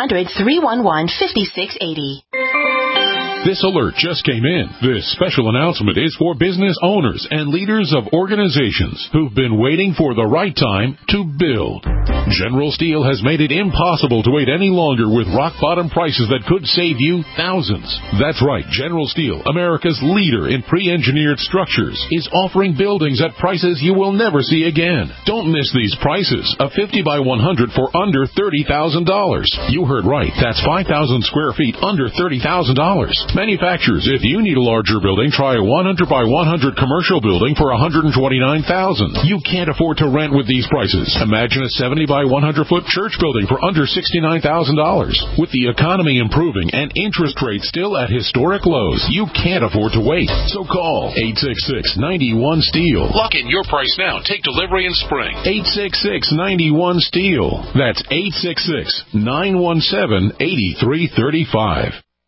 1-800-311-5680. This alert just came in. This special announcement is for business owners and leaders of organizations who've been waiting for the right time to build. General Steel has made it impossible to wait any longer with rock-bottom prices that could save you thousands. That's right. General Steel, America's leader in pre-engineered structures, is offering buildings at prices you will never see again. Don't miss these prices. A 50 by 100 for under $30,000. You heard right. That's 5,000 square feet under $30,000. Manufacturers, if you need a larger building, try a 100 by 100 commercial building for $129,000. You can't afford to rent with these prices. Imagine a 70 by 100 foot church building for under $69,000. With the economy improving and interest rates still at historic lows, you can't afford to wait. So call 866-91-STEEL. Lock in your price now. Take delivery in spring. 866-91-STEEL. That's 866-917-8335.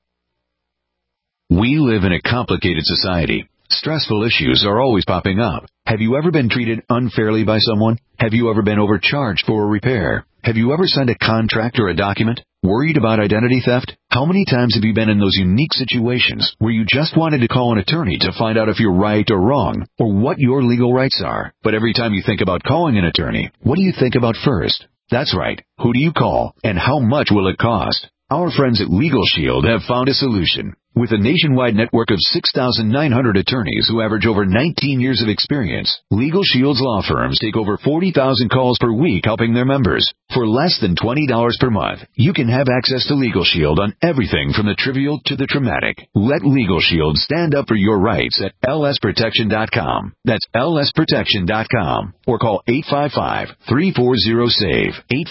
We live in a complicated society. Stressful issues are always popping up. Have you ever been treated unfairly by someone? Have you ever been overcharged for a repair? Have you ever signed a contract or a document? Worried about identity theft? How many times have you been in those unique situations where you just wanted to call an attorney to find out if you're right or wrong, or what your legal rights are? But every time you think about calling an attorney, what do you think about first? That's right. Who do you call, and how much will it cost? Our friends at Legal Shield have found a solution. With a nationwide network of 6,900 attorneys who average over 19 years of experience, Legal Shield's law firms take over 40,000 calls per week helping their members. For less than $20 per month, you can have access to Legal Shield on everything from the trivial to the traumatic. Let Legal Shield stand up for your rights at lsprotection.com. That's lsprotection.com. Or call 855-340-SAVE,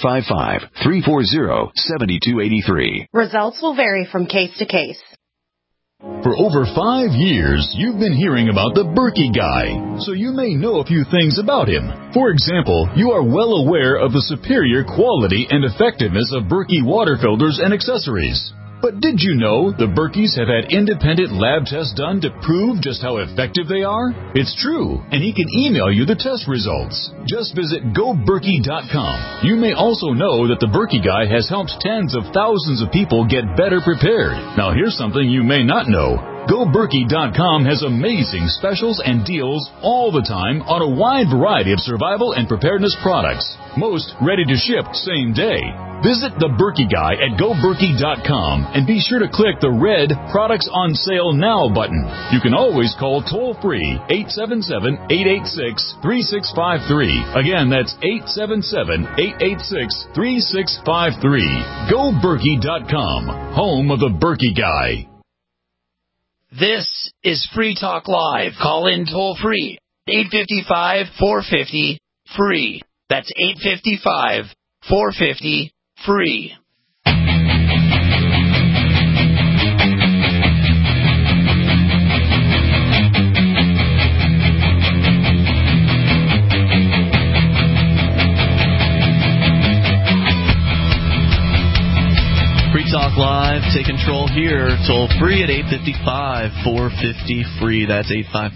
855-340-7283. Results will vary from case to case. For over 5 years, you've been hearing about the Berkey Guy, so you may know a few things about him. For example, you are well aware of the superior quality and effectiveness of Berkey water filters and accessories. But did you know the Berkeys have had independent lab tests done to prove just how effective they are? It's true, and he can email you the test results. Just visit GoBerkey.com. You may also know that the Berkey Guy has helped tens of thousands of people get better prepared. Now here's something you may not know. GoBerkey.com has amazing specials and deals all the time on a wide variety of survival and preparedness products. Most ready to ship same day. Visit the Berkey Guy at GoBerkey.com and be sure to click the red Products on Sale Now button. You can always call toll-free 877-886-3653. Again, that's 877-886-3653. GoBerkey.com, home of the Berkey Guy. This is Free Talk Live. Call in toll free. 855-450-FREE. That's 855-450-FREE. Talk Live, take control here, toll free at 855-450-FREE. That's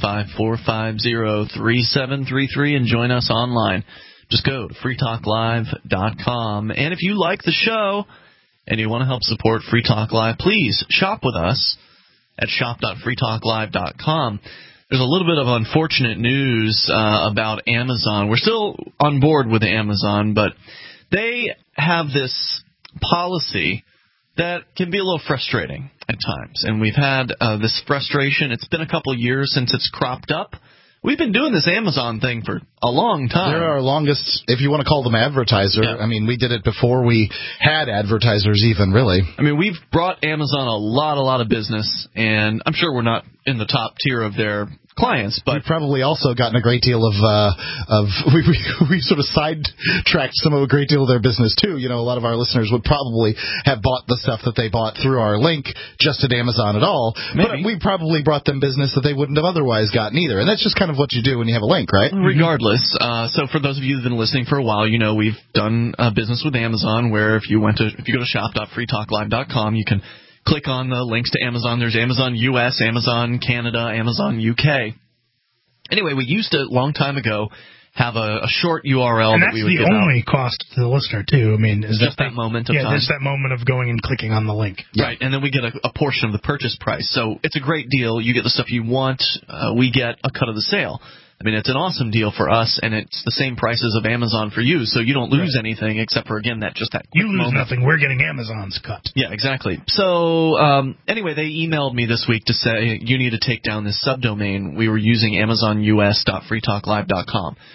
855-450-3733, and join us online. Just go to freetalklive.com. And if you like the show and you want to help support Free Talk Live, please shop with us at shop.freetalklive.com. There's a little bit of unfortunate news about Amazon. We're still on board with Amazon, but they have this policy that can be a little frustrating at times. And we've had this frustration. It's been a couple of years since it's cropped up. We've been doing this Amazon thing for a long time. They're our longest, if you want to call them advertiser. Yeah. I mean, we did it before we had advertisers even, really. I mean, we've brought Amazon a lot of business, and I'm sure we're not in the top tier of their clients, but we've probably also gotten a great deal of we sort of sidetracked a great deal of their business too. You know, a lot of our listeners would probably have bought the stuff that they bought through our link just at Amazon at all. Maybe. But we probably brought them business that they wouldn't have otherwise gotten either. And that's just kind of what you do when you have a link, right? Regardless. So for those of you who've been listening for a while, you know we've done business with Amazon, where if you go to shop.freetalklive.com, you can click on the links to Amazon. There's Amazon US, Amazon Canada, Amazon UK. Anyway, we used to, a long time ago, have a short URL and that we would give out. And that's the only cost to the listener, too. I mean, is just that moment of time. Yeah, just that moment of going and clicking on the link. Right, and then we get a portion of the purchase price. So it's a great deal. You get the stuff you want. We get a cut of the sale. I mean, it's an awesome deal for us, and it's the same prices of Amazon for you, so you don't lose anything except for, again, that you lose moment. Nothing. We're getting Amazon's cut. Yeah, exactly. So, anyway, they emailed me this week to say, you need to take down this subdomain. We were using AmazonUS.freetalklive.com.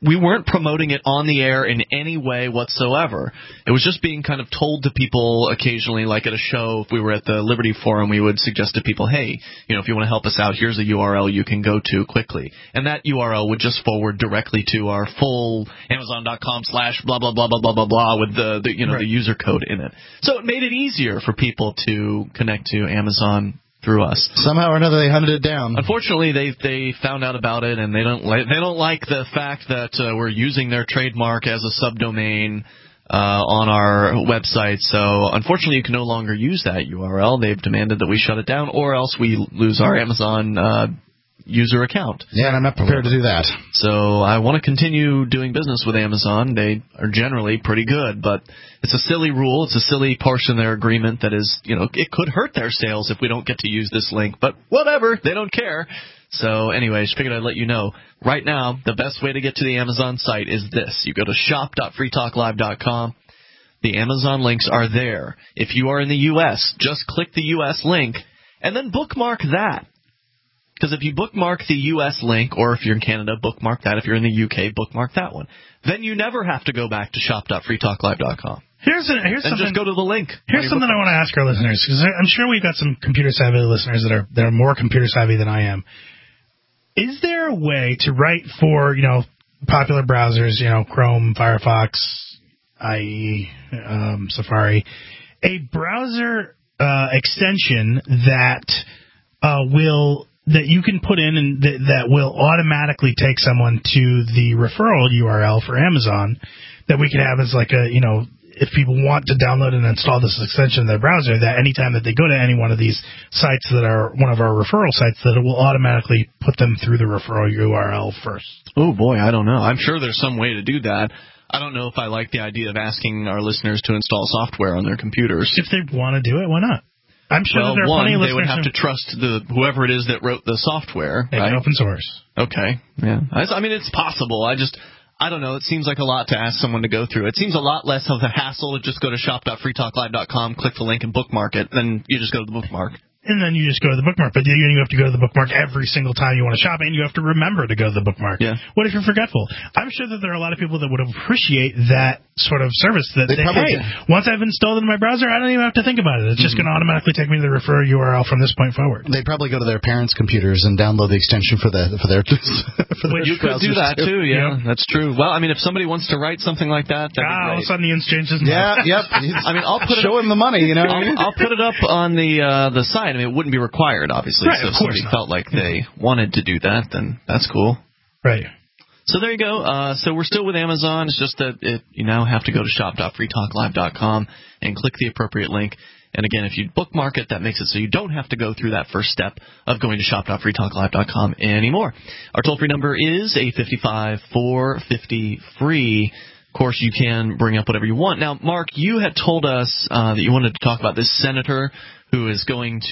we weren't promoting it on the air in any way whatsoever. It was just being kind of told to people occasionally, like at a show. If we were at the Liberty Forum, we would suggest to people, hey, if you want to help us out, here's a URL you can go to quickly. And that URL would just forward directly to our full Amazon.com/blah, blah, blah, blah, blah, blah, blah with the user code in it. So it made it easier for people to connect to Amazon through us. Somehow or another, they hunted it down. Unfortunately, they found out about it, and they don't like the fact that we're using their trademark as a subdomain on our website. So unfortunately, you can no longer use that URL. They've demanded that we shut it down, or else we lose our Amazon user account. Yeah, and I'm not prepared to do that. So I want to continue doing business with Amazon. They are generally pretty good, but it's a silly rule. It's a silly portion of their agreement that is, it could hurt their sales if we don't get to use this link, but whatever. They don't care. So anyways, figured I'd let you know. Right now, the best way to get to the Amazon site is this. You go to shop.freetalklive.com. The Amazon links are there. If you are in the U.S., just click the U.S. link and then bookmark that. Because if you bookmark the U.S. link, or if you're in Canada, bookmark that. If you're in the U.K., bookmark that one. Then you never have to go back to shop.freetalklive.com. Here's something. Just go to the link. Here's something I want to ask our listeners, because I'm sure we've got some computer-savvy listeners that are more computer-savvy than I am. Is there a way to write for, popular browsers, Chrome, Firefox, IE, Safari, a browser extension that that you can put in and that will automatically take someone to the referral URL for Amazon, that we could have as like a, if people want to download and install this extension in their browser, that anytime that they go to any one of these sites that are one of our referral sites, that it will automatically put them through the referral URL first. Oh, boy, I don't know. I'm sure there's some way to do that. I don't know if I like the idea of asking our listeners to install software on their computers. If they want to do it, why not? I'm sure that there are plenty of listeners. They would have to trust whoever it is that wrote the software. Right? Open source. Okay. Yeah. I mean, it's possible. I don't know. It seems like a lot to ask someone to go through. It seems a lot less of a hassle to just go to shop.freetalklive.com, click the link, and bookmark it. Then you just go to the bookmark. And then you just go to the bookmark. But you have to go to the bookmark every single time you want to shop, and you have to remember to go to the bookmark. Yeah. What if you're forgetful? I'm sure that there are a lot of people that would appreciate that sort of service that say, hey, once I've installed it in my browser, I don't even have to think about it. It's just going to automatically take me to the referral URL from this point forward. They'd probably go to their parents' computers and download the extension for their you could do that, too, yeah. That's true. Well, I mean, if somebody wants to write something like that, that'd be great. All of a sudden the exchange is yep. I mean, I'll put show him the money, I'll put it up on the site. I mean, it wouldn't be required, obviously. Right, so if somebody felt like they wanted to do that, then that's cool. Right. So there you go. So we're still with Amazon. It's just that you now have to go to shop.freetalklive.com and click the appropriate link. And again, if you bookmark it, that makes it so you don't have to go through that first step of going to shop.freetalklive.com anymore. Our toll-free number is 855-450-FREE. Of course, you can bring up whatever you want. Now, Mark, you had told us that you wanted to talk about this senator who is wanting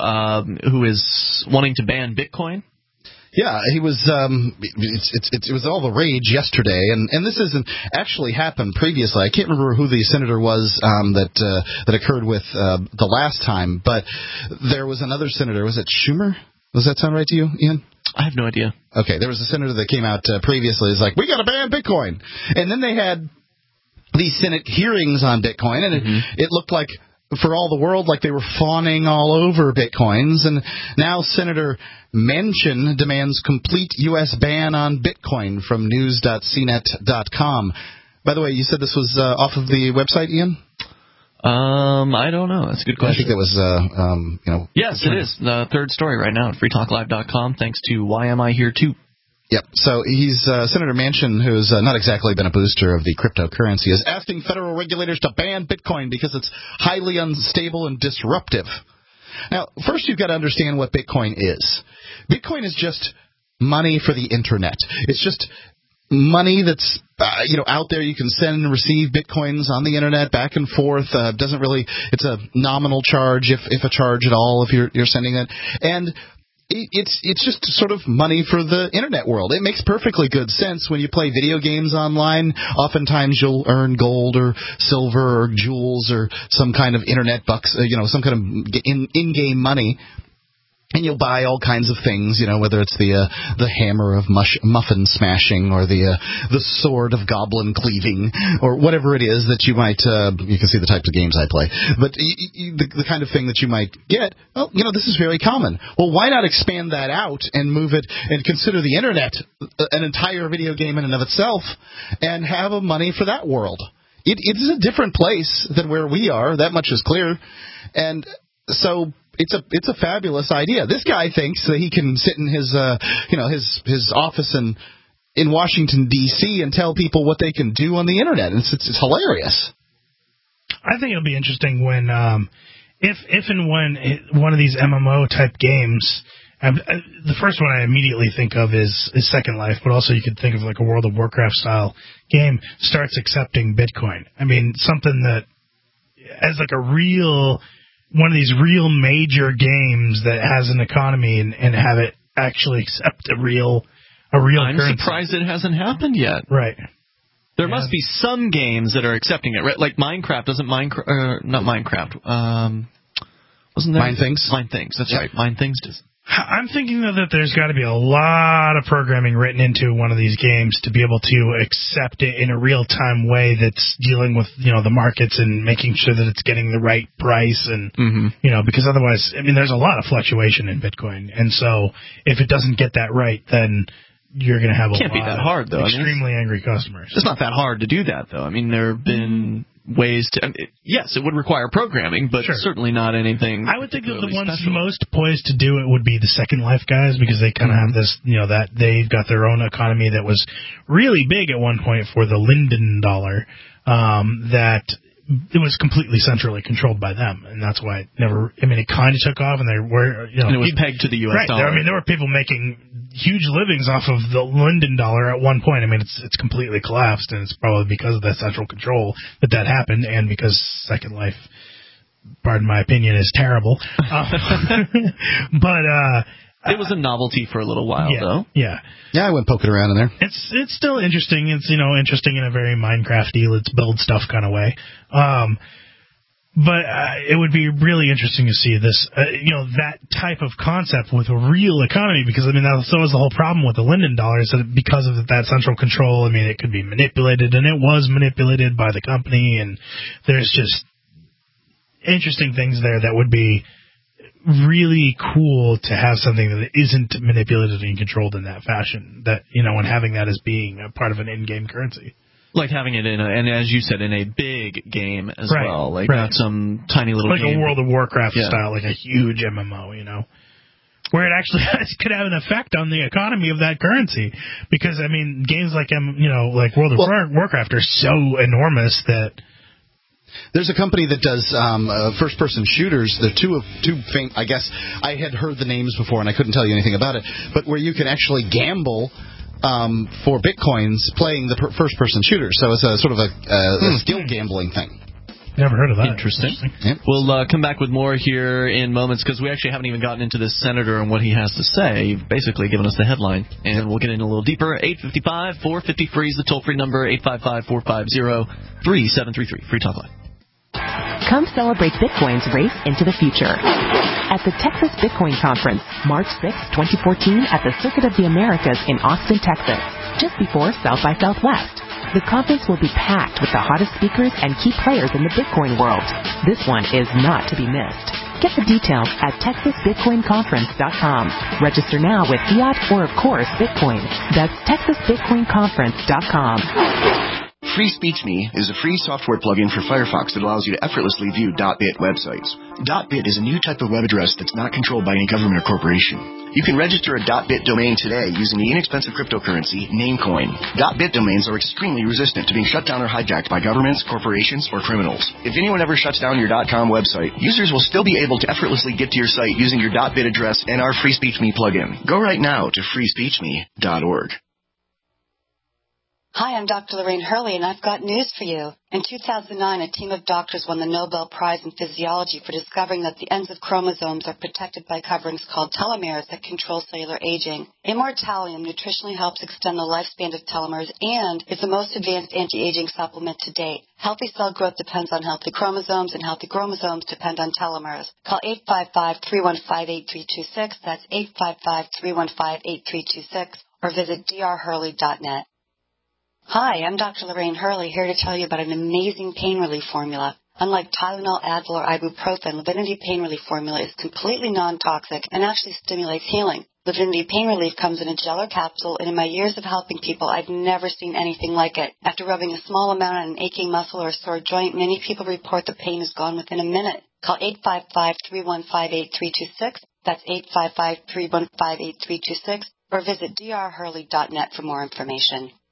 to ban Bitcoin. Yeah, he was. It was all the rage yesterday, and this hasn't actually happened previously. I can't remember who the senator was that occurred with the last time, but there was another senator. Was it Schumer? Does that sound right to you, Ian? I have no idea. Okay, there was a senator that came out previously. It's like, we got to ban Bitcoin, and then they had these Senate hearings on Bitcoin, and it looked like, for all the world, like they were fawning all over Bitcoins. And now Senator Manchin demands complete U.S. ban on Bitcoin from news.cnet.com. By the way, you said this was off of the website, Ian? I don't know. That's a good question. I think it was, Yes, it is. The third story right now at freetalklive.com, thanks to Why Am I Here Too. Yep. So he's Senator Manchin, who's not exactly been a booster of the cryptocurrency, is asking federal regulators to ban Bitcoin because it's highly unstable and disruptive. Now, first you've got to understand what Bitcoin is. Bitcoin is just money for the Internet. It's just money that's out there. You can send and receive Bitcoins on the Internet back and forth. Doesn't really. It's a nominal charge, if a charge at all, if you're sending it. And it's just sort of money for the Internet world. It makes perfectly good sense when you play video games online. Oftentimes you'll earn gold or silver or jewels or some kind of Internet bucks, some kind of in-game money. And you'll buy all kinds of things, whether it's the hammer of muffin smashing or the sword of goblin cleaving or whatever it is that you might. You can see the types of games I play, but the kind of thing that you might get. Well, this is very common. Well, why not expand that out and move it and consider the internet an entire video game in and of itself, and have money for that world? It's a different place than where we are. That much is clear, and so. It's a fabulous idea. This guy thinks that he can sit in his his office in Washington D.C. and tell people what they can do on the internet. It's hilarious. I think it'll be interesting when if and when one of these MMO type games. The first one I immediately think of is Second Life, but also you could think of like a World of Warcraft style game starts accepting Bitcoin. I mean, something that as like a real. One of these real major games that has an economy and have it actually accept a real currency. I'm surprised it hasn't happened yet. Right. There must be some games that are accepting it, right? Like Minecraft doesn't not Minecraft. Wasn't there? Mind Things. Mind Things. That's right. Mind Things does. I'm thinking that there's got to be a lot of programming written into one of these games to be able to accept it in a real-time way that's dealing with, the markets and making sure that it's getting the right price and, because otherwise, I mean, there's a lot of fluctuation in Bitcoin. And so if it doesn't get that right, then you're going to have Can't be that hard, though. Extremely angry customers. It's not that hard to do that, though. I mean, there have been ways to. Yes, it would require programming, but certainly not anything. I would think that the ones most poised to do it would be the Second Life guys, because they kind of have this, that they've got their own economy that was really big at one point for the Linden dollar, that it was completely centrally controlled by them, and that's why it never. I mean, it kind of took off, and they were, and it was pegged to the U.S. dollar. There were people making huge livings off of the Linden dollar at one point. I mean, it's completely collapsed, and it's probably because of that central control that happened, and because Second Life, pardon my opinion, is terrible. But it was a novelty for a little while, though. Yeah, I went poking around in there. It's still interesting. It's interesting in a very Minecrafty, let's build stuff kind of way. But it would be really interesting to see this, that type of concept with a real economy, because, I mean, that was the whole problem with the Linden dollar, is that because of that central control, I mean, it could be manipulated, and it was manipulated by the company, and there's just interesting things there that would be really cool to have something that isn't manipulated and controlled in that fashion, that, and having that as being a part of an in-game currency. Like having it and as you said, in a big game as well. Like not some tiny little like game. A World of Warcraft style, like a huge MMO, where it actually could have an effect on the economy of that currency. Because, I mean, games like, like World of Warcraft are so enormous that... There's a company that does first-person shooters. The two I guess I had heard the names before and I couldn't tell you anything about it, but where you can actually gamble for Bitcoins playing the first-person shooter. So it's a sort of a skill gambling thing. Never heard of that. Interesting. Yep. We'll come back with more here in moments, because we actually haven't even gotten into this senator and what he has to say. You've basically given us the headline, and we'll get in a little deeper. 855-450-FREE is the toll-free number, 855-450-3733. Free Talk Live. Come celebrate Bitcoin's race into the future at the Texas Bitcoin Conference, March 6, 2014, at the Circuit of the Americas in Austin, Texas, just before South by Southwest. The conference will be packed with the hottest speakers and key players in the Bitcoin world. This one is not to be missed. Get the details at TexasBitcoinConference.com. Register now with fiat or, of course, Bitcoin. That's TexasBitcoinConference.com. FreeSpeechMe is a free software plugin for Firefox that allows you to effortlessly view .bit websites. .bit is a new type of web address that's not controlled by any government or corporation. You can register a .bit domain today using the inexpensive cryptocurrency Namecoin. .bit domains are extremely resistant to being shut down or hijacked by governments, corporations, or criminals. If anyone ever shuts down your .com website, users will still be able to effortlessly get to your site using your .bit address and our FreeSpeechMe plugin. Go right now to freespeechme.org. Hi, I'm Dr. Lorraine Hurley, and I've got news for you. In 2009, a team of doctors won the Nobel Prize in Physiology for discovering that the ends of chromosomes are protected by coverings called telomeres that control cellular aging. Immortalium nutritionally helps extend the lifespan of telomeres and is the most advanced anti-aging supplement to date. Healthy cell growth depends on healthy chromosomes, and healthy chromosomes depend on telomeres. Call 855-315-8326. That's 855-315-8326, or visit drhurley.net. Hi, I'm Dr. Lorraine Hurley, here to tell you about an amazing pain relief formula. Unlike Tylenol, Advil, or ibuprofen, Livinity Pain Relief Formula is completely non-toxic and actually stimulates healing. Livinity Pain Relief comes in a gel or capsule, and in my years of helping people, I've never seen anything like it. After rubbing a small amount on an aching muscle or a sore joint, many people report the pain is gone within a minute. Call 855-315-8326. That's 855-315-8326, or visit drhurley.net for more information.